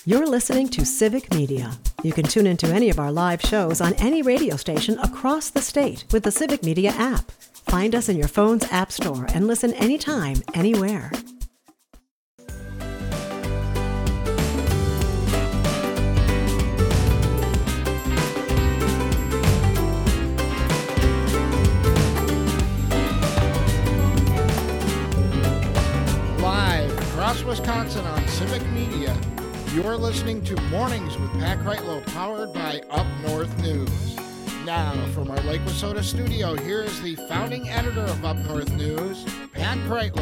You're listening to Civic Media. You can tune into any of our live shows on any radio station across the state with the Civic Media app. Find us in your phone's app store and listen anytime, anywhere. Live across Wisconsin on Civic Media, you're listening to Mornings with Pat Kreitlow, powered by Up North News. Now, from our Lake Wissota studio, here is the founding editor of Up North News, Pat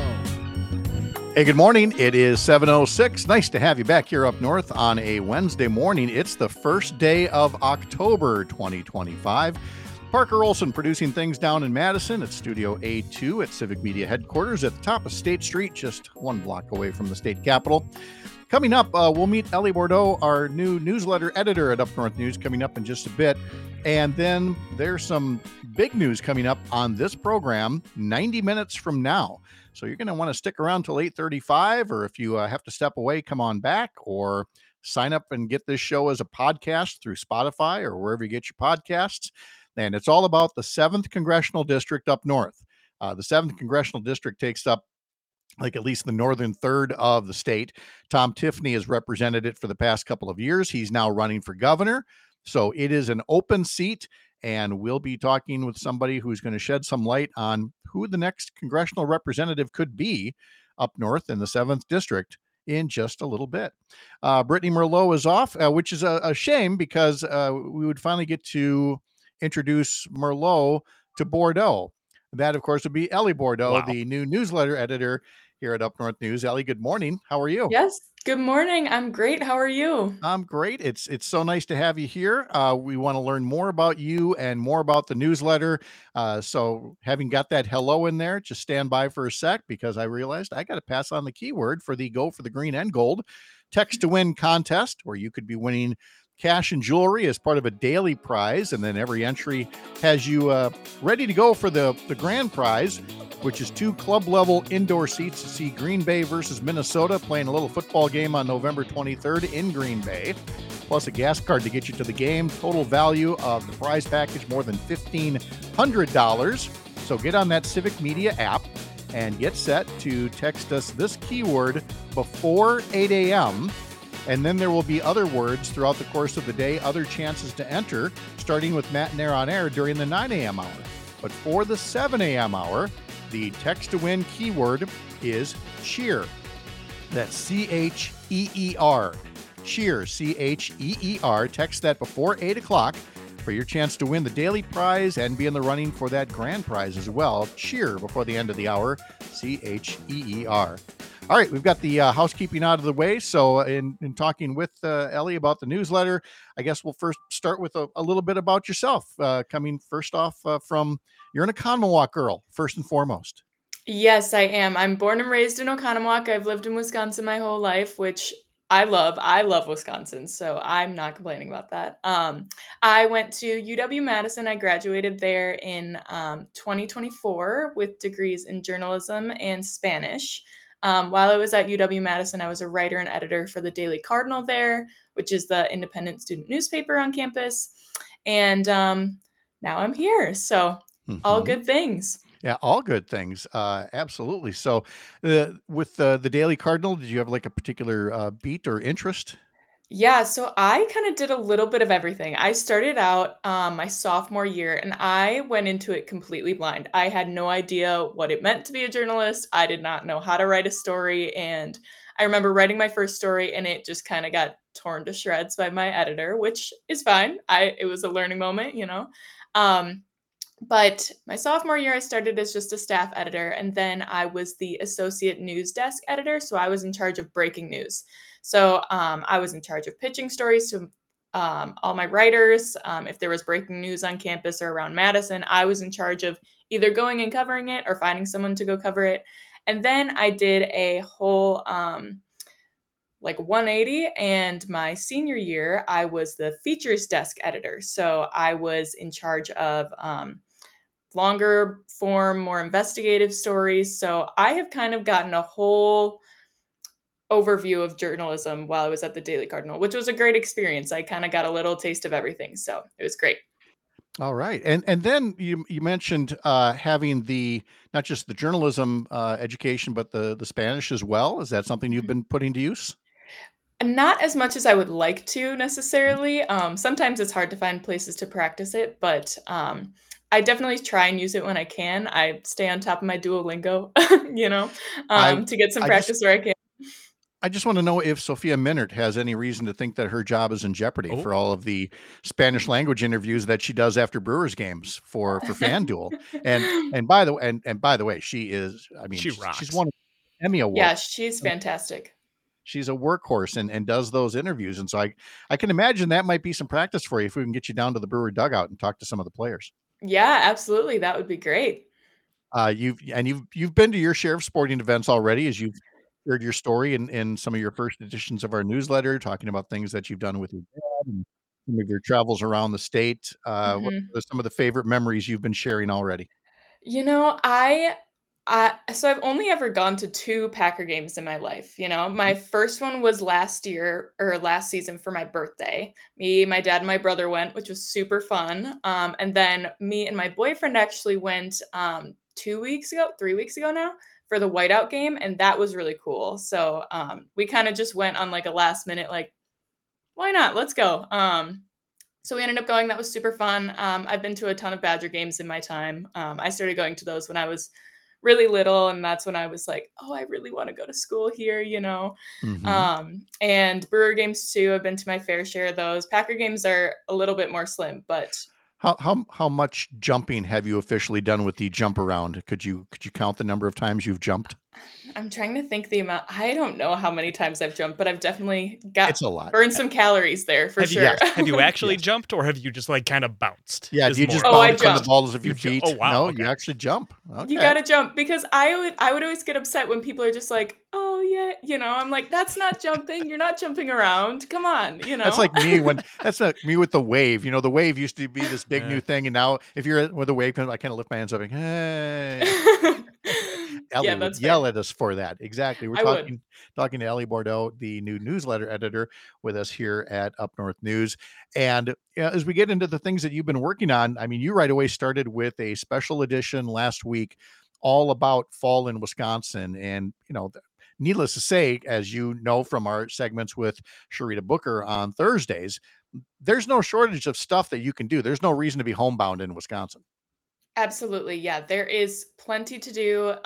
Kreitlow. Hey, good morning. It is 7:06. Nice to have you back here up north on a Wednesday morning. It's the first day of October 2025. Parker Olson producing things down in Madison at Studio A2 at Civic Media headquarters at the top of State Street, just one block away from the state capitol. Coming up, we'll meet Ellie Bordeaux, our new newsletter editor at Up North News, coming up in just a bit. And then there's some big news coming up on this program 90 minutes from now. So you're going to want to stick around till 8:35, or if you have to step away, come on back, or sign up and get this show as a podcast through Spotify or wherever you get your podcasts. And it's all about the 7th Congressional District up north. The 7th Congressional District takes up like at least the northern third of the state. Tom Tiffany has represented it for the past couple of years. He's now running for governor. So it is an open seat, and we'll be talking with somebody who's going to shed some light on who the next congressional representative could be up north in the 7th District in just a little bit. Brittany Merlot is off, which is a shame because we would finally get to introduce Merlot to Bordeaux. That, of course, would be Ellie Bordeaux, the new newsletter editor here at Up North News. Ellie, good morning. How are you? Yes, good morning. I'm great. How are you? I'm great. It's so nice to have you here. We want to learn more about you and more about the newsletter. So having got that hello in there, just stand by for a sec because I realized I got to pass on the keyword for the Go for the Green and Gold text to win contest, where you could be winning cash and jewelry as part of a daily prize. And then every entry has you ready to go for the grand prize, which is 2 club level indoor seats to see Green Bay versus Minnesota playing a little football game on November 23rd in Green Bay, plus a gas card to get you to the game. Total value of the prize package, more than $1,500. So get on that Civic Media app and get set to text us this keyword before 8 a.m. And then there will be other words throughout the course of the day, other chances to enter, starting with Matt and Air on Air during the 9 a.m. hour. But for the 7 a.m. hour, the text to win keyword is cheer. That's C-H-E-E-R. Cheer, C-H-E-E-R. Text that before 8 o'clock for your chance to win the daily prize and be in the running for that grand prize as well. Cheer before the end of the hour, C-H-E-E-R. All right, we've got the housekeeping out of the way. So in talking with Ellie about the newsletter, I guess we'll first start with a little bit about yourself. Coming first off from, you're an Oconomowoc girl, first and foremost. Yes, I am. I'm born and raised in Oconomowoc. I've lived in Wisconsin my whole life, which I love. I love Wisconsin, so I'm not complaining about that. I went to UW-Madison. I graduated there in 2024 with degrees in journalism and Spanish. While I was at UW-Madison, I was a writer and editor for the Daily Cardinal there, which is the independent student newspaper on campus. And now I'm here. So all good things. Yeah, all good things. Absolutely. So with the Daily Cardinal, did you have like a particular beat or interest? Yeah, so I kind of did a little bit of everything. I started out my sophomore year and I went into it completely blind. I had no idea what it meant to be a journalist. I did not know how to write a story. And I remember writing my first story and it just kind of got torn to shreds by my editor, which is fine. It was a learning moment, you know. But my sophomore year, I started as just a staff editor, and then I was the associate news desk editor. So I was in charge of breaking news. So I was in charge of pitching stories to all my writers. If there was breaking news on campus or around Madison, I was in charge of either going and covering it or finding someone to go cover it. And then I did a whole 180. And my senior year, I was the features desk editor. So I was in charge of longer form, more investigative stories. So I have kind of gotten a whole overview of journalism while I was at the Daily Cardinal, which was a great experience. I kind of got a little taste of everything, so it was great. All right. And then you mentioned having the not just the journalism education, but the Spanish as well. Is that something you've been putting to use? Not as much as I would like to necessarily. Sometimes it's hard to find places to practice it, but I definitely try and use it when I can. I stay on top of my Duolingo, you know, I to get some I just practice where I can. I just want to know if Sophia Minert has any reason to think that her job is in jeopardy Oh, for all of the Spanish language interviews that she does after Brewers games for FanDuel. And by the way, she is, I mean, she she's rocks. won an Emmy Award. Yeah, she's fantastic. She's a workhorse and does those interviews. And so I can imagine that might be some practice for you if we can get you down to the Brewer dugout and talk to some of the players. Yeah, absolutely. That would be great. You've been to your share of sporting events already, as you've shared your story in some of your first editions of our newsletter, talking about things that you've done with your dad and some of your travels around the state. What Mhm. are some of the favorite memories you've been sharing already? You know, so I've only ever gone to 2 Packer games in my life, you know? My first one was last year or last season for my birthday. Me, my dad, and my brother went, which was super fun. And then me and my boyfriend actually went 2 weeks ago, 3 weeks ago now for the whiteout game, and that was really cool. So we kind of just went on like a last minute, like, why not? Let's go. So we ended up going. That was super fun. I've been to a ton of Badger games in my time. I started going to those when I was really little, and that's when I was like, "Oh, I really want to go to school here," you know. Hmm. And Brewer games too. I've been to my fair share of those. Packer games are a little bit more slim, but How much jumping have you officially done with the jump around? Could you count the number of times you've jumped? I'm trying to think the amount. I don't know how many times I've jumped, but I've definitely got It's a lot. burned some calories there for Have you, sure. have you actually Yes. jumped, or have you just like kind of bounced? Yeah. Is Do you more just Oh, I bounce on the jumped. balls of You your ju- feet? oh, wow, No, okay. you actually jump. You Okay. gotta jump because I would always get upset when people are just like, "Oh yeah," you know. I'm like, "That's not jumping. You're not jumping around. Come on," you That's know. like me that's like me with the wave. You know, the wave used to be this big new Yeah. thing, and now if you're with a wave, I kind of lift my hands up, like, hey. Yeah, Ellie would that's yell fair. at us for that. Exactly. We're I would. talking to Ellie Bordeaux, the new newsletter editor, with us here at Up North News. And as we get into the things that you've been working on, I mean, you right away started with a special edition last week, all about fall in Wisconsin. And needless to say, as you know from our segments with Sharita Booker on Thursdays, there's no shortage of stuff that you can do. There's no reason to be homebound in Wisconsin. Absolutely. Yeah, there is plenty to do.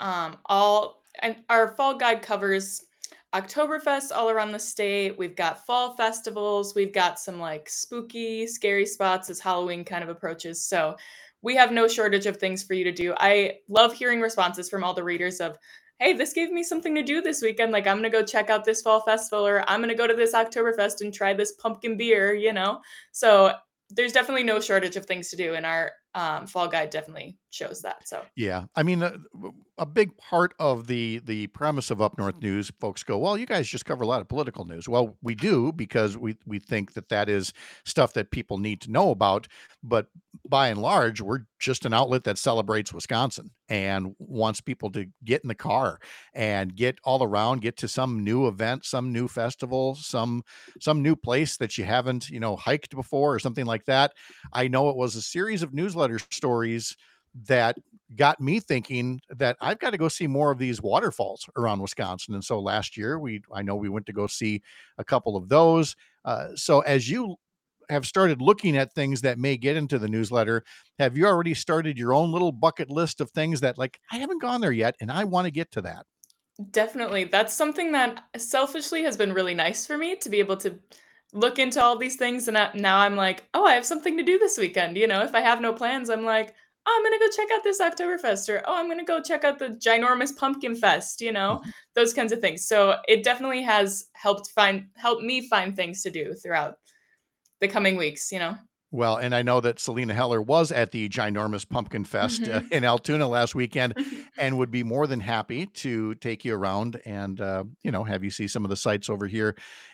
All and our fall guide covers Oktoberfest all around the state. We've got fall festivals. We've got some like spooky, scary spots as Halloween kind of approaches. So we have no shortage of things for you to do. I love hearing responses from all the readers of, "Hey, this gave me something to do this weekend. Like I'm gonna go check out this fall festival, or I'm gonna go to this Oktoberfest and try this pumpkin beer," you know? So there's definitely no shortage of things to do, and our fall guide definitely shows that. So Yeah, I mean, a big part of the premise of Up North News, folks go, well, you guys just cover a lot of political news. Well, we do because we think that is stuff that people need to know about. But by and large, we're just an outlet that celebrates Wisconsin and wants people to get in the car and get all around, get to some new event, some new festival, some new place that you haven't hiked before or something like that. I know it was a series of newsletter stories that got me thinking that I've got to go see more of these waterfalls around Wisconsin. And so last year I know we went to go see a couple of those. So as you have started looking at things that may get into the newsletter, have you already started your own little bucket list of things that like, I haven't gone there yet and I want to get to that? definitely, that's something that selfishly has been really nice for me to be able to look into all these things. And now I'm like, oh, I have something to do this weekend. You know, if I have no plans, I'm like, oh, I'm gonna go check out this Oktoberfest, or oh, I'm gonna go check out the ginormous pumpkin fest. You know, Mhm. those kinds of things. So it definitely has helped me find things to do throughout the coming weeks. You know. Well, and I know that Selena Heller was at the ginormous Pumpkin Fest Mhm. in Altoona last weekend and would be more than happy to take you around and, have you see some of the sights over here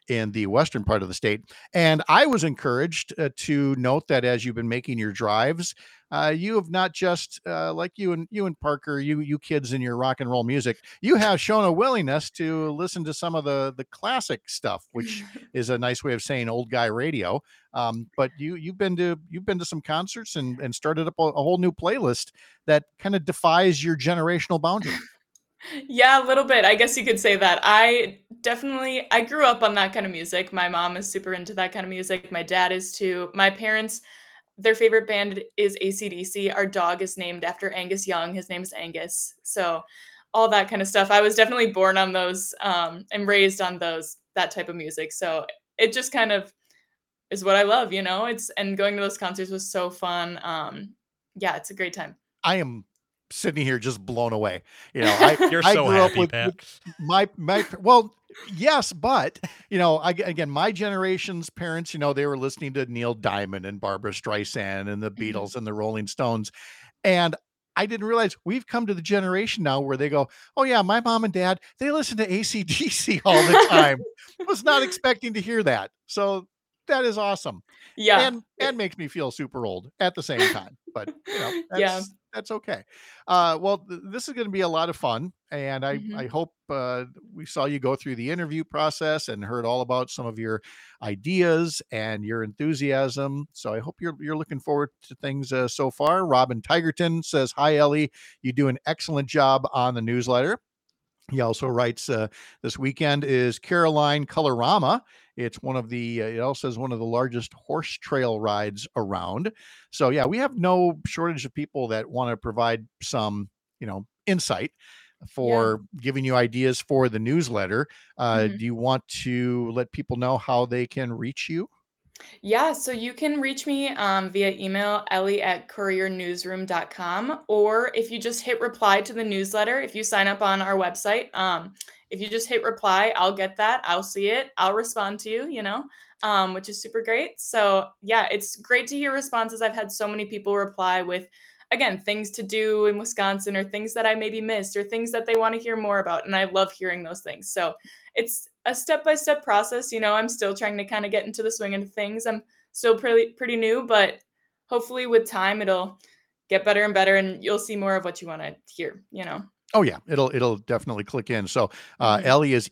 in the western part of the state. And I was encouraged to note that as you've been making your drives, you have not just like you and Parker, you kids in your rock and roll music, you have shown a willingness to listen to some of the classic stuff, which is a nice way of saying old guy radio. But you've been to some concerts and started up a whole new playlist that kind of defies your generational boundary. Yeah, a little bit. I guess you could say that. I grew up on that kind of music. My mom is super into that kind of music. My dad is too. My parents, their favorite band is AC/DC. Our dog is named after Angus Young. His name is Angus. So all that kind of stuff. I was definitely born on those and raised on that type of music. So it just kind of is what I love, and going to those concerts was so fun. Yeah, it's a great time. I am sitting here just blown away. You're so grew happy, up Pat. with well, yes, but again, my generation's parents, they were listening to Neil Diamond and Barbara Streisand and the Beatles and the Rolling Stones. And I didn't realize we've come to the generation now where they go, oh yeah, my mom and dad, they listen to AC/DC all the time. Was not expecting to hear that. So that is awesome. Yeah. And makes me feel super old at the same time. But Yeah. that's okay. Well, this is going to be a lot of fun, and I hope we saw you go through the interview process and heard all about some of your ideas and your enthusiasm. So I hope you're looking forward to things so far. Robin Tigerton says, "Hi, Ellie. You do an excellent job on the newsletter." He also writes, this weekend is Caroline Colorama. It's one of the, it also says one of the largest horse trail rides around. So yeah, we have no shortage of people that want to provide some, insight for giving you ideas for the newsletter. Do you want to let people know how they can reach you? Yeah, so you can reach me via email, ellie@couriernewsroom.com, or if you just hit reply to the newsletter, if you sign up on our website, if you just hit reply, I'll get that. I'll see it. I'll respond to you, which is super great. So yeah, it's great to hear responses. I've had so many people reply with, again, things to do in Wisconsin or things that I maybe missed or things that they want to hear more about. And I love hearing those things. So it's a step-by-step process. I'm still trying to kind of get into the swing of things. I'm still pretty new, but hopefullie with time, it'll get better and better and you'll see more of what you want to hear, Oh yeah, it'll definitely click in. So Ellie is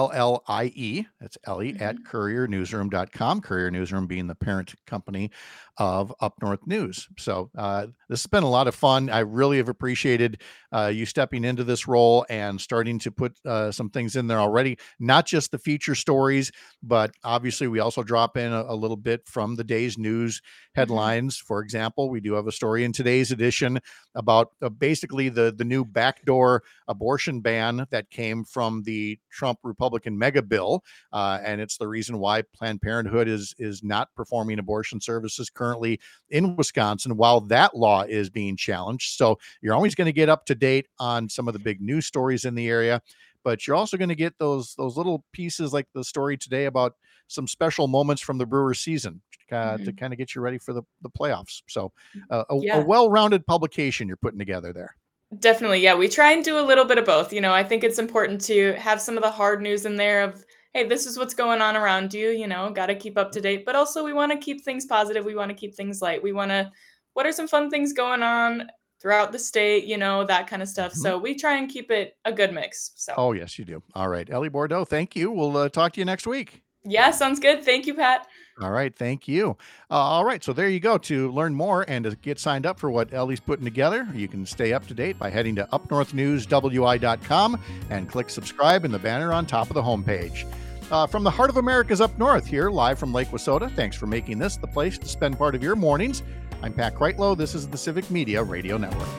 ELLIE. That's Ellie at couriernewsroom.com. Courier Newsroom being the parent company of Up North News. So this has been a lot of fun. I really have appreciated you stepping into this role and starting to put some things in there already. Not just the feature stories, but obviously we also drop in a little bit from the day's news headlines. For example, we do have a story in today's edition about basically the new backdoor abortion ban that came from the Trump Republican mega bill. And it's the reason why Planned Parenthood is not performing abortion services currently in Wisconsin while that law is being challenged. So you're always going to get up to date on some of the big news stories in the area, but you're also going to get those little pieces like the story today about some special moments from the Brewers season to kind of get you ready for the playoffs. So a well-rounded publication you're putting together there. Definitely. Yeah. We try and do a little bit of both. I think it's important to have some of the hard news in there of, hey, this is what's going on around you, got to keep up to date, but also we want to keep things positive. We want to keep things light. What are some fun things going on throughout the state, that kind of stuff. So we try and keep it a good mix. So. Oh, yes, you do. All right. Ellie Bordeaux, thank you. We'll talk to you next week. Yeah, sounds good. Thank you, Pat. All right. Thank you. All right. So there you go. To learn more and to get signed up for what Ellie's putting together, you can stay up to date by heading to upnorthnewswi.com and click subscribe in the banner on top of the homepage. From the heart of America's Up North here, live from Lake Wissota. Thanks for making this the place to spend part of your mornings. I'm Pat Kreitlow. This is the Civic Media Radio Network.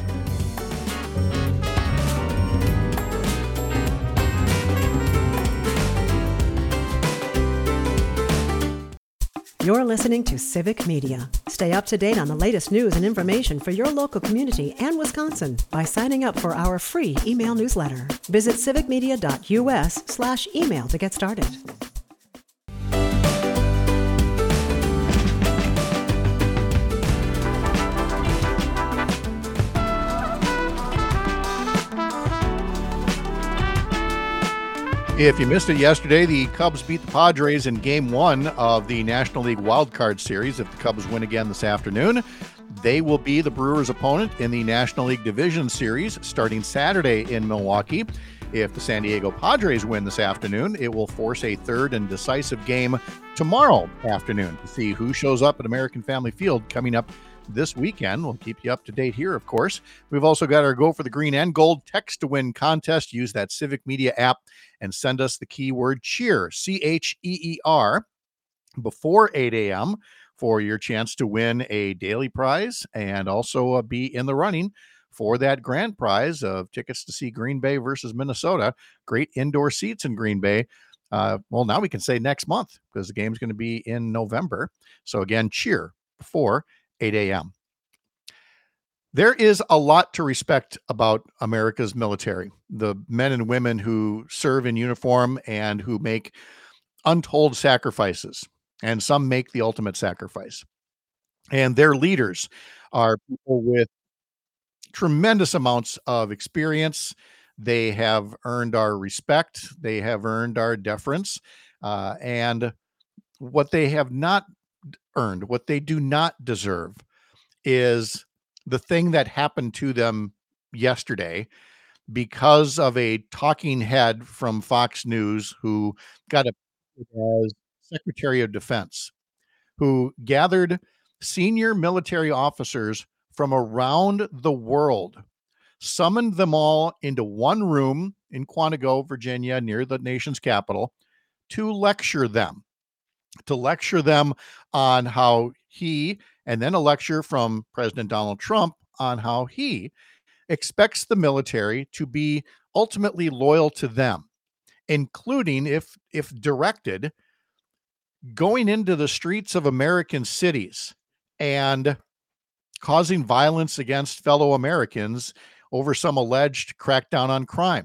You're listening to Civic Media. Stay up to date on the latest news and information for your local community and Wisconsin by signing up for our free email newsletter. Visit civicmedia.us/email to get started. If you missed it yesterday, the Cubs beat the Padres in Game 1 of the National League Wild Card Series. If the Cubs win again this afternoon, they will be the Brewers' opponent in the National League Division Series starting Saturday in Milwaukee. If the San Diego Padres win this afternoon, it will force a third and decisive game tomorrow afternoon to see who shows up at American Family Field coming up this weekend. We'll keep you up to date here, of course. We've also got our Go for the Green and Gold text to win contest. Use that Civic Media app and send us the keyword cheer, CHEER, before 8 a.m. for your chance to win a daily prize and also be in the running for that grand prize of tickets to see Green Bay versus Minnesota. Great indoor seats in Green Bay. Well, now we can say next month because the game's going to be in November. So again, cheer before 8 a.m. There is a lot to respect about America's military, the men and women who serve in uniform and who make untold sacrifices, and some make the ultimate sacrifice. And their leaders are people with tremendous amounts of experience. They have earned our respect. They have earned our deference. And what they have not earned, what they do not deserve, is the thing that happened to them yesterday because of a talking head from Fox News who got appointed as Secretary of Defense, who gathered senior military officers from around the world, summoned them all into one room in Quantico, Virginia, near the nation's capital, to lecture them on how he, and then a lecture from President Donald Trump on how he expects the military to be ultimately loyal to them, including, if directed, going into the streets of American cities and causing violence against fellow Americans over some alleged crackdown on crime,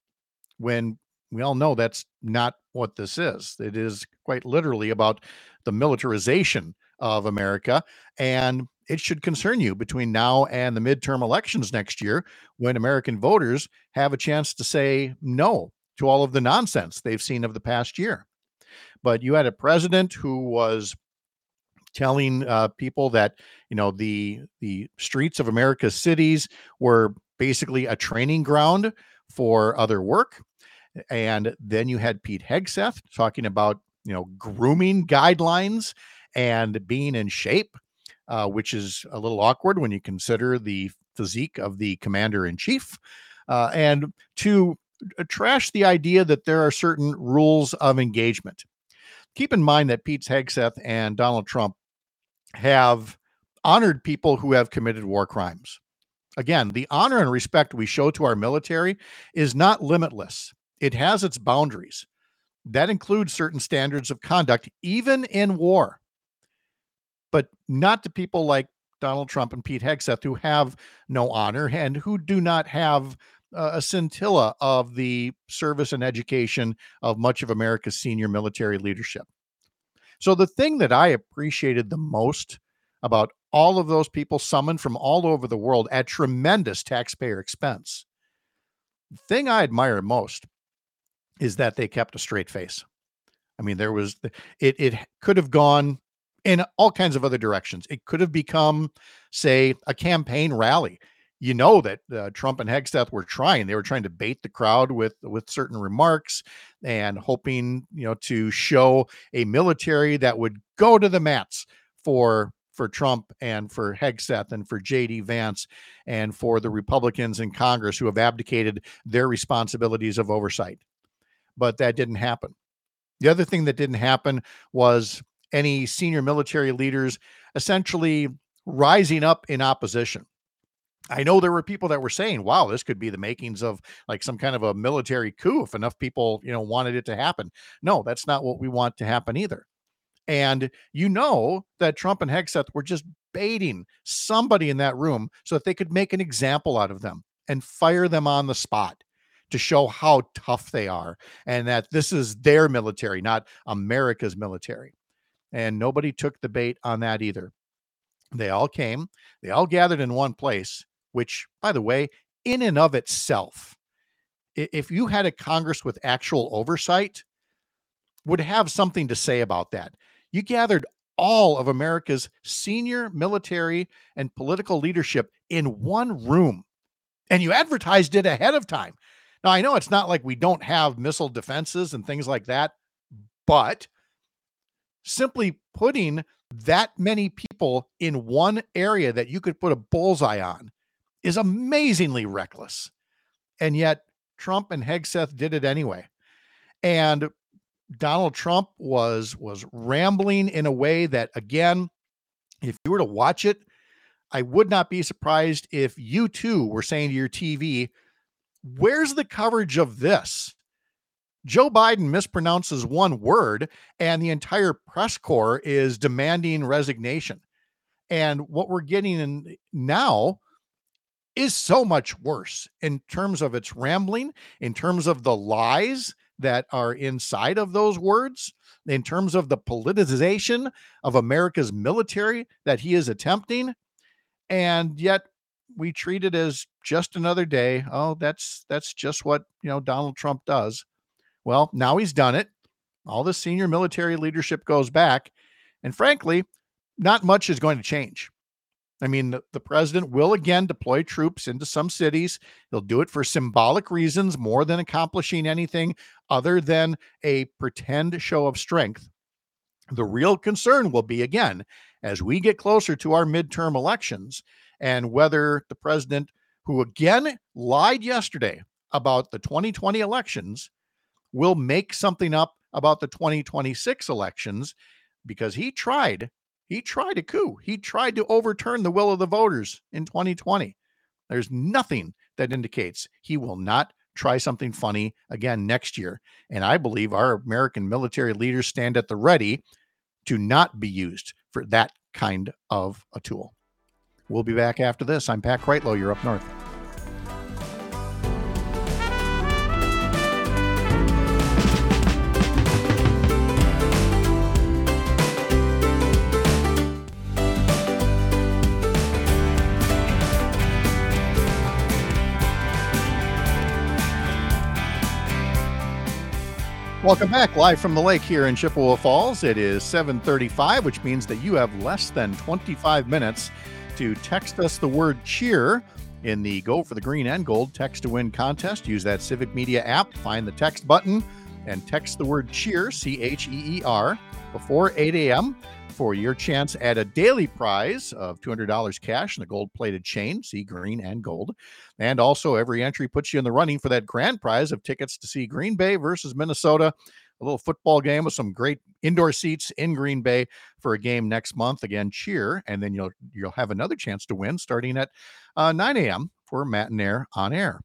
when we all know that's not what this is. It is quite literally about the militarization of America, and it should concern you between now and the midterm elections next year, when American voters have a chance to say no to all of the nonsense they've seen of the past year. But you had a president who was telling people that, the streets of America's cities were basically a training ground for other work. And then you had Pete Hegseth talking about, grooming guidelines and being in shape, which is a little awkward when you consider the physique of the commander-in-chief, and to trash the idea that there are certain rules of engagement. Keep in mind that Pete Hegseth and Donald Trump have honored people who have committed war crimes. Again, the honor and respect we show to our military is not limitless. It has its boundaries. That includes certain standards of conduct, even in war, but not to people like Donald Trump and Pete Hegseth, who have no honor and who do not have a scintilla of the service and education of much of America's senior military leadership. So the thing that I appreciated the most about all of those people summoned from all over the world at tremendous taxpayer expense, the thing I admire most is that they kept a straight face. I mean, it could have gone in all kinds of other directions. It could have become, say, a campaign rally. That Trump and Hegseth were trying. They were trying to bait the crowd with certain remarks and hoping, to show a military that would go to the mats for Trump and for Hegseth and for J.D. Vance and for the Republicans in Congress who have abdicated their responsibilities of oversight. But that didn't happen. The other thing that didn't happen was any senior military leaders essentially rising up in opposition. I know there were people that were saying, wow, this could be the makings of like some kind of a military coup if enough people, wanted it to happen. No, that's not what we want to happen either. And that Trump and Hegseth were just baiting somebody in that room so that they could make an example out of them and fire them on the spot to show how tough they are and that this is their military, not America's military. And nobody took the bait on that either. They all came, they all gathered in one place, which, by the way, in and of itself if you had a Congress with actual oversight, would have something to say about that. You gathered all of America's senior military and political leadership in one room, and you advertised it ahead of time. Now, I know it's not like we don't have missile defenses and things like that, but simply putting that many people in one area that you could put a bullseye on is amazingly reckless. And yet Trump and Hegseth did it anyway. And Donald Trump was rambling in a way that, again, if you were to watch it, I would not be surprised if you too were saying to your TV, where's the coverage of this? Joe Biden mispronounces one word and the entire press corps is demanding resignation. And what we're getting in now is so much worse in terms of its rambling, in terms of the lies that are inside of those words, in terms of the politicization of America's military that he is attempting. And yet we treat it as just another day. Oh, that's just what, Donald Trump does. Well, now he's done it. All the senior military leadership goes back. And frankly, not much is going to change. I mean, the president will again deploy troops into some cities. He'll do it for symbolic reasons more than accomplishing anything other than a pretend show of strength. The real concern will be, again, as we get closer to our midterm elections, and whether the president, who again lied yesterday about the 2020 elections, will make something up about the 2026 elections, because he tried a coup. He tried to overturn the will of the voters in 2020. There's nothing that indicates he will not try something funny again next year. And I believe our American military leaders stand at the ready to not be used for that kind of a tool. We'll be back after this. I'm Pat Kreitlow. You're up north. Welcome back, live from the lake here in Chippewa Falls. It is 7:35, which means that you have less than 25 minutes to text us the word cheer in the Go for the Green and Gold Text to Win contest. Use that Civic Media app, find the text button, and text the word cheer, CHEER, before 8 a.m. for your chance at a daily prize of $200 cash and a gold-plated chain, see green and gold. And also, every entry puts you in the running for that grand prize of tickets to see Green Bay versus Minnesota, a little football game with some great indoor seats in Green Bay for a game next month. Again, cheer, and then you'll have another chance to win starting at 9 a.m. for Matt and Air on air.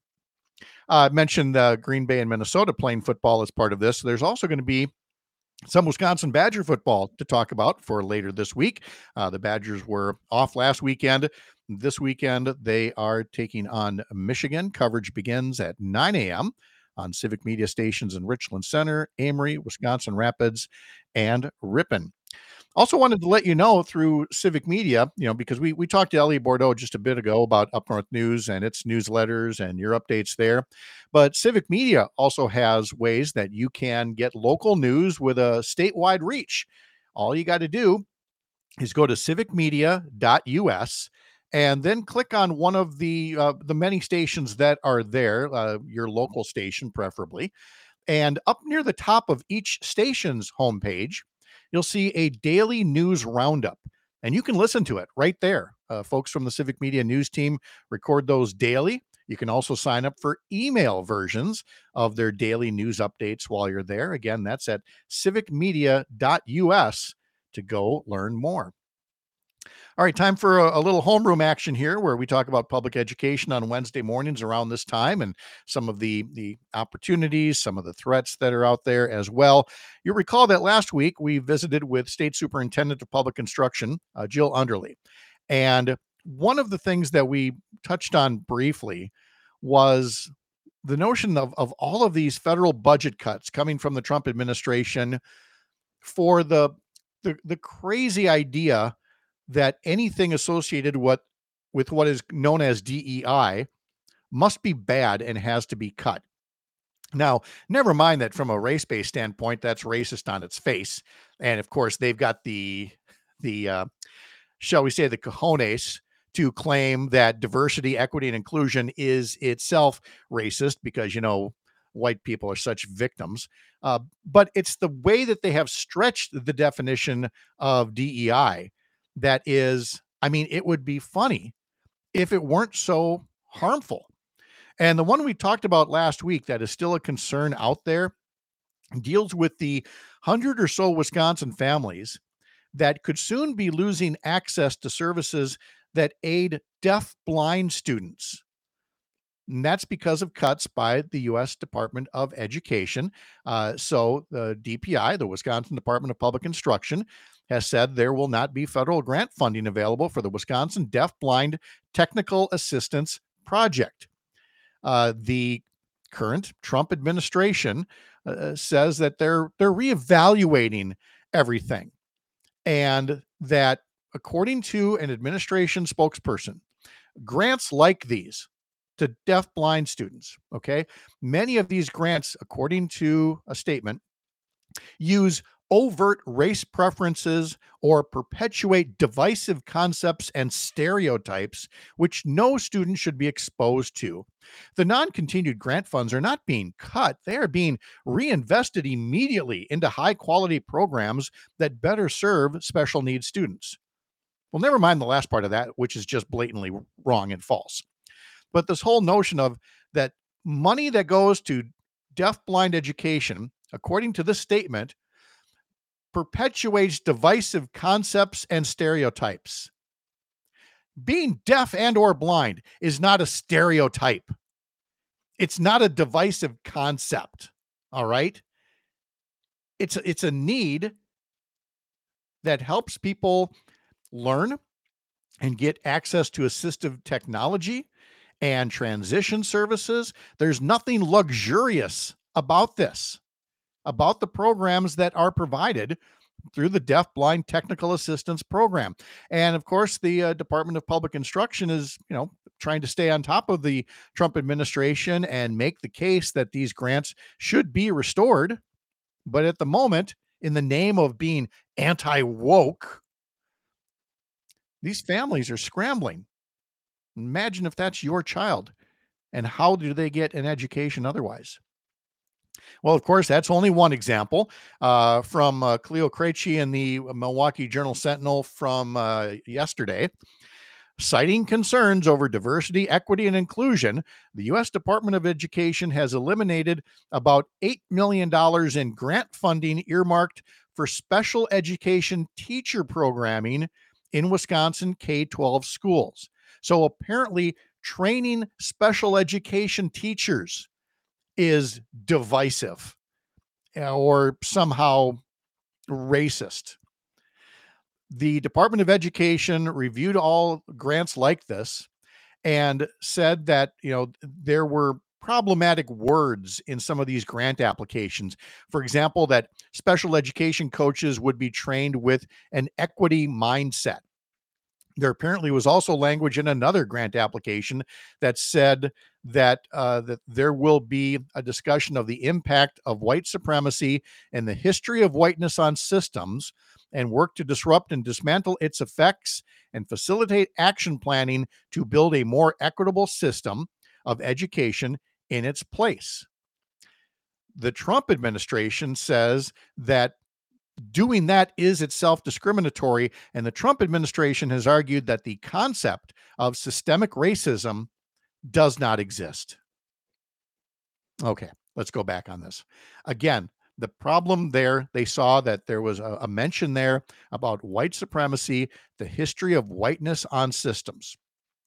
I mentioned Green Bay and Minnesota playing football as part of this. There's also going to be some Wisconsin Badger football to talk about for later this week. The Badgers were off last weekend. This weekend, they are taking on Michigan. Coverage begins at 9 a.m. on Civic Media stations in Richland Center, Amory, Wisconsin Rapids, and Ripon. Also wanted to let you know through Civic Media, because we talked to Ellie Bordeaux just a bit ago about Up North News and its newsletters and your updates there. But Civic Media also has ways that you can get local news with a statewide reach. All you got to do is go to civicmedia.us and then click on one of the many stations that are there, your local station preferably. And up near the top of each station's homepage, you'll see a daily news roundup, and you can listen to it right there. Folks from the Civic Media News team record those daily. You can also sign up for email versions of their daily news updates while you're there. Again, that's at civicmedia.us to go learn more. All right, time for a little homeroom action here where we talk about public education on Wednesday mornings around this time and some of the opportunities, some of the threats that are out there as well. You'll recall that last week we visited with State Superintendent of Public Instruction, Jill Underly. And one of the things that we touched on briefly was the notion of all of these federal budget cuts coming from the Trump administration for the crazy idea that anything associated with what is known as DEI must be bad and has to be cut. Now, never mind that from a race-based standpoint, that's racist on its face. And of course, they've got the shall we say, the cojones to claim that diversity, equity, and inclusion is itself racist because, white people are such victims. But it's the way that they have stretched the definition of DEI that is, I mean, it would be funny if it weren't so harmful. And the one we talked about last week that is still a concern out there deals with the 100 or so Wisconsin families that could soon be losing access to services that aid deaf-blind students. And that's because of cuts by the U.S. Department of Education. So the DPI, the Wisconsin Department of Public Instruction, has said there will not be federal grant funding available for the Wisconsin Deaf-Blind Technical Assistance Project. The current Trump administration says that they're reevaluating everything, and that according to an administration spokesperson, grants like these to deaf-blind students, okay, many of these grants, according to a statement, use overt race preferences or perpetuate divisive concepts and stereotypes which no student should be exposed to. The non-continued grant funds are not being cut. They are being reinvested immediately into high-quality programs that better serve special needs students. Well, never mind the last part of that, which is just blatantly wrong and false. But this whole notion of that money that goes to deaf-blind education, according to this statement, perpetuates divisive concepts and stereotypes. Being deaf and or blind is not a stereotype. It's not a divisive concept. All right. It's a need that helps people learn and get access to assistive technology and transition services. There's nothing luxurious about this, about the programs that are provided through the Deaf-Blind Technical Assistance Program. And of course, the Department of Public Instruction is, trying to stay on top of the Trump administration and make the case that these grants should be restored. But at the moment, in the name of being anti-woke, these families are scrambling. Imagine if that's your child, and how do they get an education otherwise? Well, of course, that's only one example from Cleo Krejci in the Milwaukee Journal-Sentinel from yesterday. Citing concerns over diversity, equity, and inclusion, the U.S. Department of Education has eliminated about $8 million in grant funding earmarked for special education teacher programming in Wisconsin K-12 schools. So apparently, training special education teachers is divisive or somehow racist. The Department of Education reviewed all grants like this and said that, there were problematic words in some of these grant applications. For example, that special education coaches would be trained with an equity mindset. There apparently was also language in another grant application that said that that there will be a discussion of the impact of white supremacy and the history of whiteness on systems, and work to disrupt and dismantle its effects and facilitate action planning to build a more equitable system of education in its place. The Trump administration says that doing that is itself discriminatory, and the Trump administration has argued that the concept of systemic racism does not exist. Okay, let's go back on this. Again, the problem there, they saw that there was a mention there about white supremacy, the history of whiteness on systems.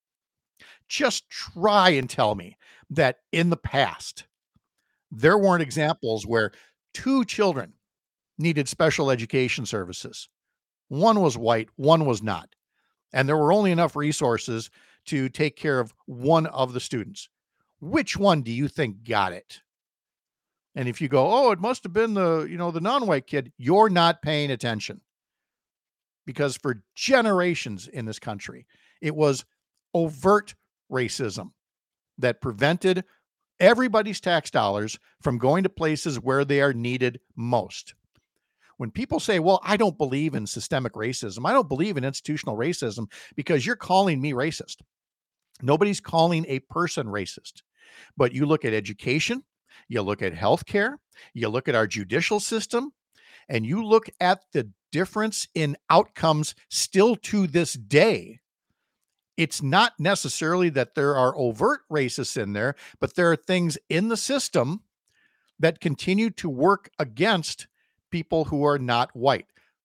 Just try and tell me that in the past, there weren't examples where two children needed special education services. One was white, one was not. And there were only enough resources to take care of one of the students. Which one do you think got it? And if you go, oh, it must have been the non-white kid, you're not paying attention. Because for generations in this country, it was overt racism that prevented everybody's tax dollars from going to places where they are needed most. When people say, well, I don't believe in systemic racism, I don't believe in institutional racism because you're calling me racist. Nobody's calling a person racist. But you look at education, you look at healthcare, you look at our judicial system, and you look at the difference in outcomes still to this day. It's not necessarily that there are overt racists in there, but there are things in the system that continue to work against people who are not white.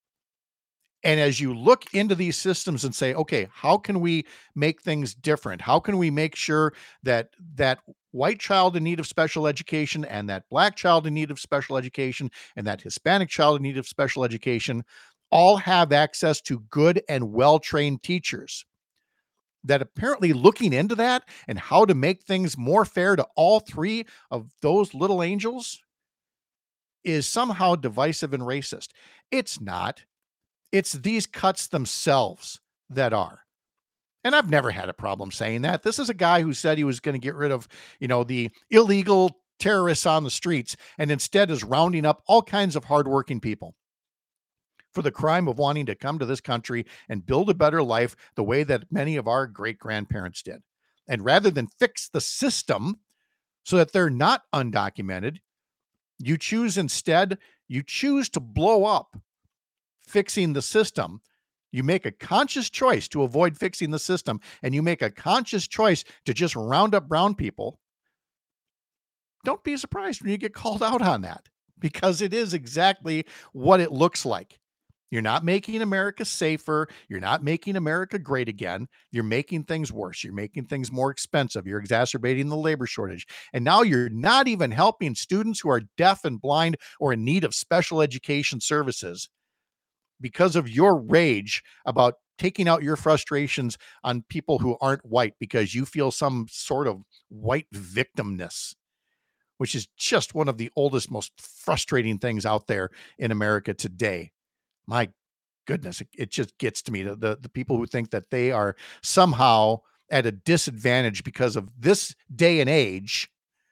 And as you look into these systems and say, okay, how can we make things different? How can we make sure that that white child in need of special education and that black child in need of special education and that Hispanic child in need of special education all have access to good and well-trained teachers? That apparently looking into that and how to make things more fair to all three of those little angels is somehow divisive and racist. It's not. It's these cuts themselves that are. And I've never had a problem saying that. This is a guy who said he was going to get rid of, the illegal terrorists on the streets and instead is rounding up all kinds of hardworking people for the crime of wanting to come to this country and build a better life the way that many of our great-grandparents did. And rather than fix the system so that they're not undocumented, you choose to blow up fixing the system. You make a conscious choice to avoid fixing the system, and you make a conscious choice to just round up brown people. Don't be surprised when you get called out on that, because it is exactly what it looks like. You're not making America safer. You're not making America great again. You're making things worse. You're making things more expensive. You're exacerbating the labor shortage. And now you're not even helping students who are deaf and blind or in need of special education services because of your rage about taking out your frustrations on people who aren't white because you feel some sort of white victimness, which is just one of the oldest, most frustrating things out there in America today. My goodness, it just gets to me, the people who think that they are somehow at a disadvantage because of this day and age,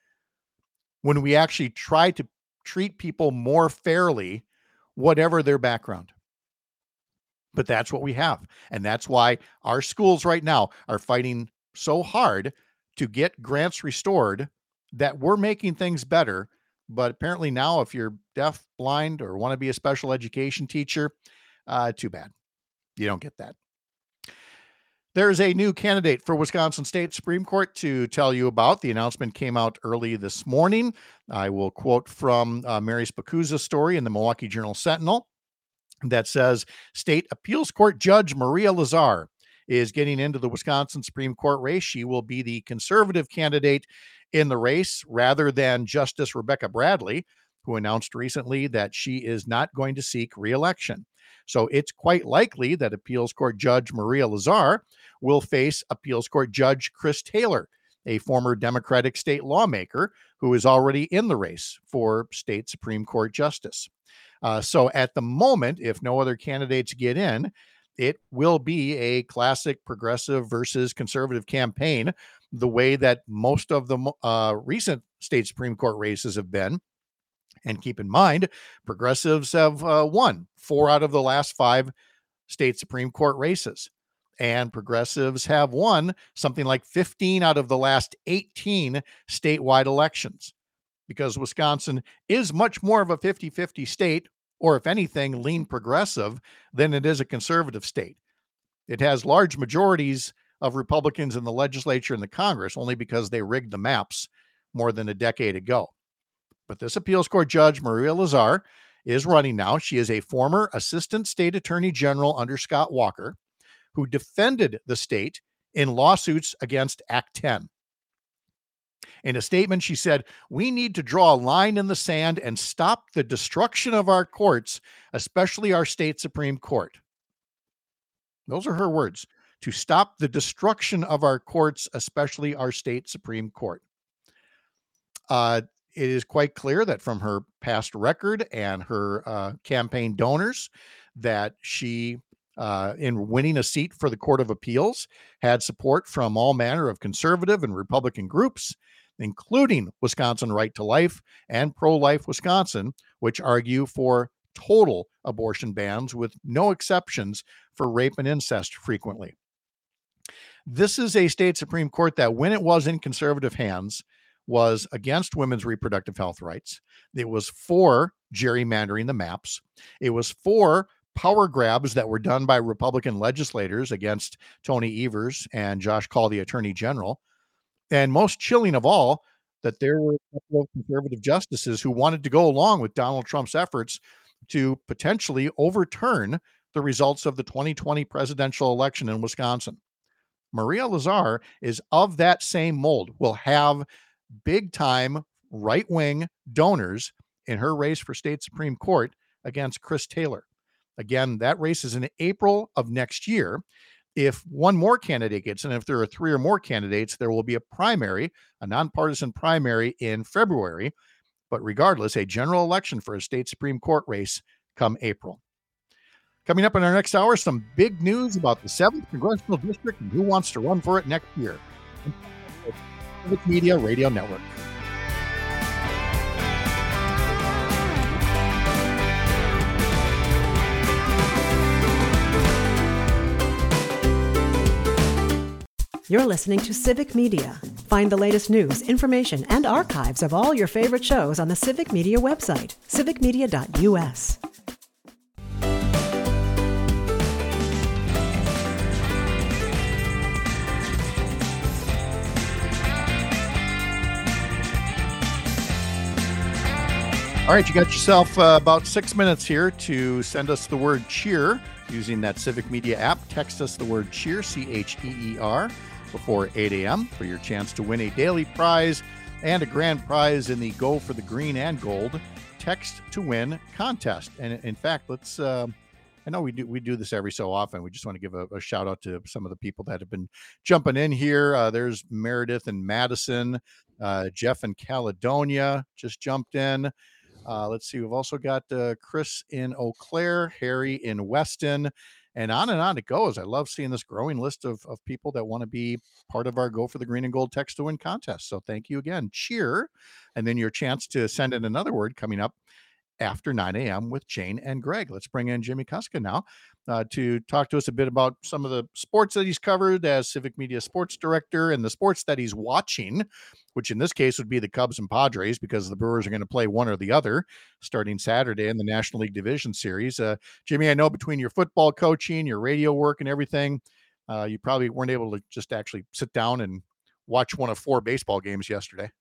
when we actually try to treat people more fairly, whatever their background. But that's what we have. And that's why our schools right now are fighting so hard to get grants restored, that we're making things better. But apparently now, if you're deaf, blind, or want to be a special education teacher, too bad. You don't get that. There's a new candidate for Wisconsin State Supreme Court to tell you about. The announcement came out early this morning. I will quote from Mary Spacuzza's story in the Milwaukee Journal-Sentinel that says, State Appeals Court Judge Maria Lazar is getting into the Wisconsin Supreme Court race. She will be the conservative candidate in the race rather than Justice Rebecca Bradley, who announced recently that she is not going to seek re-election. So it's quite likely that Appeals Court Judge Maria Lazar will face Appeals Court Judge Chris Taylor, a former Democratic state lawmaker who is already in the race for state Supreme Court justice. So at the moment, if no other candidates get in, it will be a classic progressive versus conservative campaign, the way that most of the recent state Supreme Court races have been. And keep in mind, progressives have won 4 out of the last 5 state Supreme Court races. And progressives have won something like 15 out of the last 18 statewide elections, because Wisconsin is much more of a 50-50 state, or if anything, lean progressive, than it is a conservative state. It has large majorities of Republicans in the legislature and the Congress only because they rigged the maps more than a decade ago. But this appeals court judge, Maria Lazar, is running now. She is a former assistant state attorney general under Scott Walker, who defended the state in lawsuits against Act 10. In a statement, she said, "We need to draw a line in the sand and stop the destruction of our courts, especially our state Supreme Court." Those are her words. To stop the destruction of our courts, especially our state Supreme Court. It is quite clear that from her past record and her campaign donors that she, in winning a seat for the Court of Appeals, had support from all manner of conservative and Republican groups. including Wisconsin Right to Life and Pro-Life Wisconsin, which argue for total abortion bans with no exceptions for rape and incest frequently. This is a state Supreme Court that, when it was in conservative hands, was against women's reproductive health rights. It was for gerrymandering the maps. It was for power grabs that were done by Republican legislators against Tony Evers and Josh Kaul, the Attorney General. And most chilling of all, that there were a couple of conservative justices who wanted to go along with Donald Trump's efforts to potentially overturn the results of the 2020 presidential election in Wisconsin. Maria Lazar is of that same mold, will have big time right wing donors in her race for state Supreme Court against Chris Taylor. Again, that race is in April of next year. If one more candidate gets in, if there are 3 or more candidates, there will be a primary, a nonpartisan primary in February. But regardless, a general election for a state Supreme Court race come April. Coming up in our next hour, some big news about the 7th Congressional District and who wants to run for it next year. Civic Media Radio Network. You're listening to Civic Media. Find the latest news, information, and archives of all your favorite shows on the Civic Media website, civicmedia.us. All right, you got yourself about 6 minutes here to send us the word cheer using that Civic Media app. Text us the word cheer, CHEER, before 8 a.m. for your chance to win a daily prize and a grand prize in the Go for the Green and Gold Text to Win contest. And in fact, let's I know we do this every so often. We just want to give a shout out to some of the people that have been jumping in here. There's Meredith and Madison, Jeff in Caledonia just jumped in. Let's see. We've also got Chris in Eau Claire, Harry in Weston, and on it goes. I love seeing this growing list of people that want to be part of our Go for the Green and Gold Text to Win contest. So thank you again. Cheer. And then your chance to send in another word coming up after 9 a.m. with Jane and Greg. Let's bring in Jimmy Kuska now to talk to us a bit about some of the sports that he's covered as Civic Media Sports Director and the sports that he's watching, which in this case would be the Cubs and Padres, because the Brewers are going to play one or the other starting Saturday in the National League Division Series. Jimmy, I know between your football coaching, your radio work and everything, you probably weren't able to just actually sit down and watch one of 4 baseball games yesterday.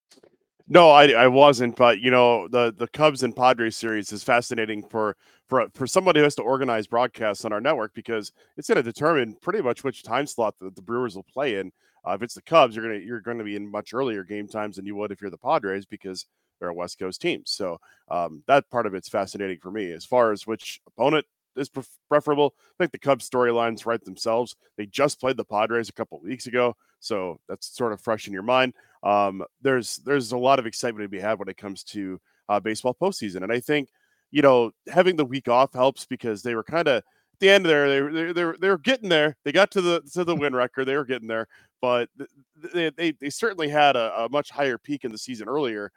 No, I wasn't, but the Cubs and Padres series is fascinating for somebody who has to organize broadcasts on our network, because it's going to determine pretty much which time slot the Brewers will play in. If it's the Cubs, you're going to be in much earlier game times than you would if you're the Padres, because they're a West Coast team. So that part of it's fascinating for me. As far as which opponent is preferable, I think the Cubs storylines write themselves. They just played the Padres a couple of weeks ago, so that's sort of fresh in your mind. There's a lot of excitement to be had when it comes to baseball postseason, and I think having the week off helps, because they were kind of at the end there. They were getting there. They got to the win record. They were getting there, but they certainly had a much higher peak in the season earlier.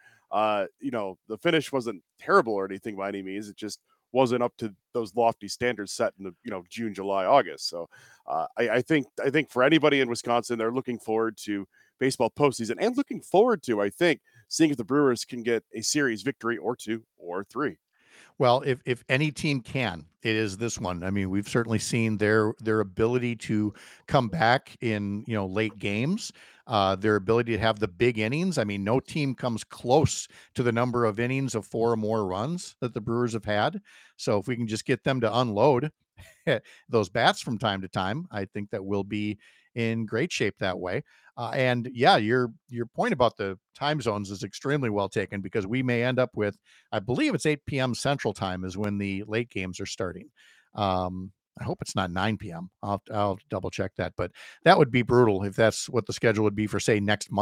The finish wasn't terrible or anything by any means. It just wasn't up to those lofty standards set in the June, July, August. So I think for anybody in Wisconsin, they're looking forward to baseball postseason, and looking forward to, I think, seeing if the Brewers can get a series victory or 2 or 3. Well, if any team can, it is this one. I mean, we've certainly seen their ability to come back in late games, their ability to have the big innings. I mean, no team comes close to the number of innings of 4 or more runs that the Brewers have had. So if we can just get them to unload those bats from time to time, I think that we'll be in great shape that way. And yeah, your point about the time zones is extremely well taken, because we may end up with, I believe it's 8 p.m. Central Time is when the late games are starting. I hope it's not 9 p.m. I'll double check that, but that would be brutal if that's what the schedule would be for, say, next Monday.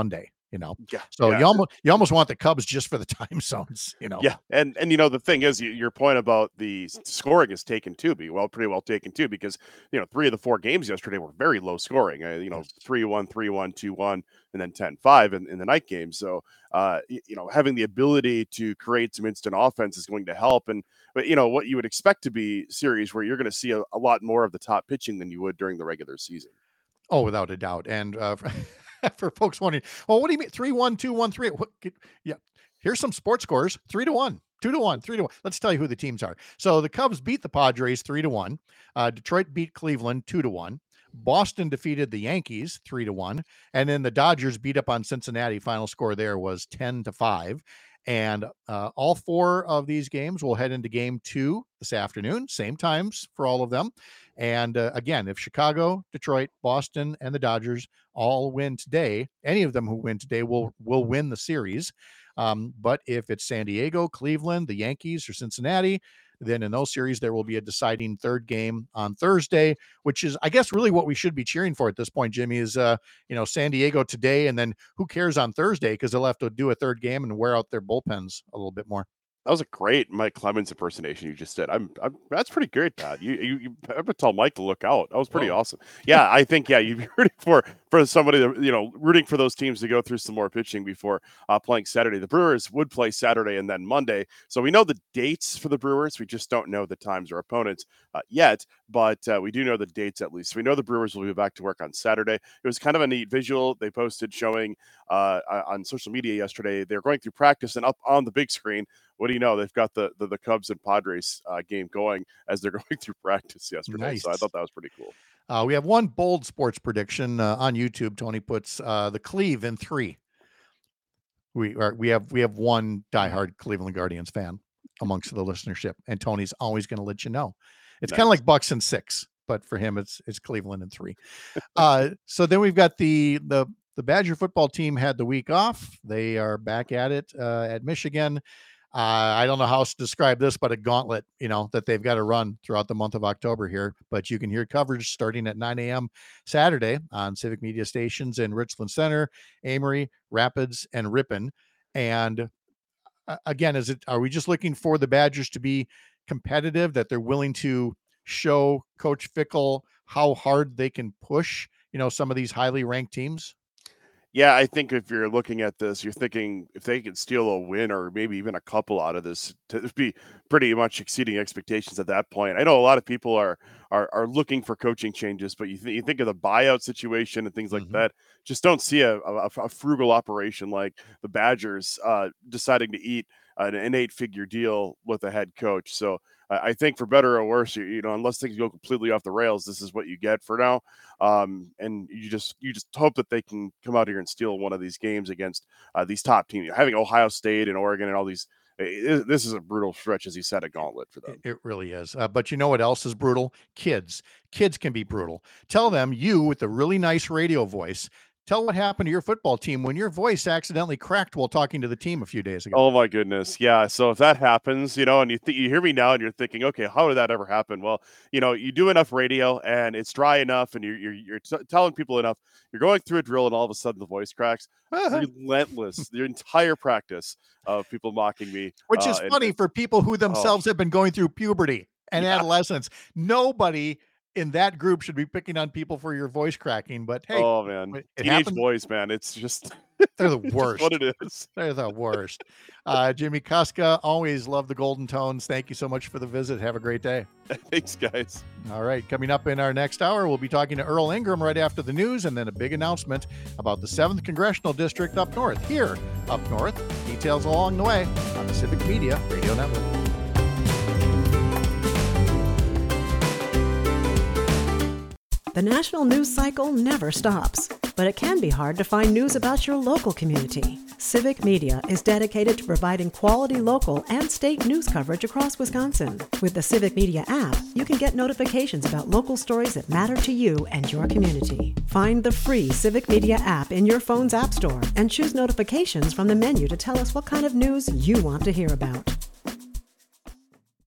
Yeah. So yeah. you almost want the Cubs just for the time zones, Yeah, and the thing is, your point about the scoring is taken too, pretty well taken too, because 3 of the 4 games yesterday were very low scoring. 3-1, 3-1, 2-1, and then 10-5 in the night game. So having the ability to create some instant offense is going to help. But what you would expect to be series where you're going to see a lot more of the top pitching than you would during the regular season. Oh, without a doubt. And for folks wondering, well, what do you mean 3-1, 2-1, 3? Yeah, here's some sports scores: 3-1, 2-1, 3-1. Let's tell you who the teams are. So the Cubs beat the Padres 3-1. Detroit beat Cleveland 2-1. Boston defeated the Yankees 3-1, and then the Dodgers beat up on Cincinnati. Final score there was 10-5. And all 4 of these games will head into game 2 this afternoon, same times for all of them. And again, if Chicago, Detroit, Boston, and the Dodgers all win today, any of them who win today will win the series. But if it's San Diego, Cleveland, the Yankees, or Cincinnati, then in those series, there will be a deciding third game on Thursday, which is, I guess, really what we should be cheering for at this point, Jimmy, is, San Diego today. And then who cares on Thursday? Because they'll have to do a third game and wear out their bullpens a little bit more. That was a great Mike Clemens impersonation you just did. That's pretty great, Pat. You I'm gonna tell Mike to look out. That was pretty awesome. Yeah, I think you'd be rooting for somebody to, rooting for those teams to go through some more pitching before playing Saturday. The Brewers would play Saturday and then Monday, so we know the dates for the Brewers. We just don't know the times or opponents yet, but we do know the dates at least. We know the Brewers will be back to work on Saturday. It was kind of a neat visual they posted showing on social media yesterday. They're going through practice, and up on the big screen, what do you know? They've got the Cubs and Padres game going as they're going through practice yesterday. Nice. So I thought that was pretty cool. We have one bold sports prediction on YouTube. Tony puts the Cleve in 3. We have one diehard Cleveland Guardians fan amongst the listenership, and Tony's always going to let you know. It's kind of like Bucks in 6, but for him, it's Cleveland in 3. So then we've got the Badger football team had the week off. They are back at it at Michigan. I don't know how to describe this, but a gauntlet, that they've got to run throughout the month of October here. But you can hear coverage starting at 9 a.m. Saturday on Civic Media stations in Richland Center, Amory, Rapids, and Ripon. And again, are we just looking for the Badgers to be competitive, that they're willing to show Coach Fickell how hard they can push, some of these highly ranked teams? Yeah, I think if you're looking at this, you're thinking if they can steal a win or maybe even a couple out of this, to be pretty much exceeding expectations at that point. I know a lot of people are looking for coaching changes, but you think of the buyout situation and things like that. Just don't see a frugal operation like the Badgers deciding to eat an 8-figure deal with a head coach. So I think for better or worse, unless things go completely off the rails, this is what you get for now. And you just hope that they can come out here and steal one of these games against these top teams. Having Ohio State and Oregon and all these, this is a brutal stretch, as you said, a gauntlet for them. It really is. But you know what else is brutal? Kids can be brutal. Tell them, you with a really nice radio voice, tell what happened to your football team when your voice accidentally cracked while talking to the team a few days ago. Oh my goodness. Yeah. So if that happens, and you hear me now and you're thinking, okay, how did that ever happen? Well, you do enough radio and it's dry enough and you're telling people enough, you're going through a drill and all of a sudden the voice cracks. Relentless. The entire practice of people mocking me. Which is funny for people who themselves have been going through puberty and adolescence. Nobody in that group should be picking on people for your voice cracking, but hey, oh man, teenage boys, man, it's just they're the worst. What it is, they're the worst. Jimmy Kuska, always love the golden tones. Thank you so much for the visit. Have a great day. Thanks, guys. All right, coming up in our next hour, we'll be talking to Earl Ingram right after the news, and then a big announcement about the 7th Congressional District up north. Here, up north, details along the way on the Civic Media Radio Network. The national news cycle never stops, but it can be hard to find news about your local community. Civic Media is dedicated to providing quality local and state news coverage across Wisconsin. With the Civic Media app, you can get notifications about local stories that matter to you and your community. Find the free Civic Media app in your phone's app store and choose notifications from the menu to tell us what kind of news you want to hear about.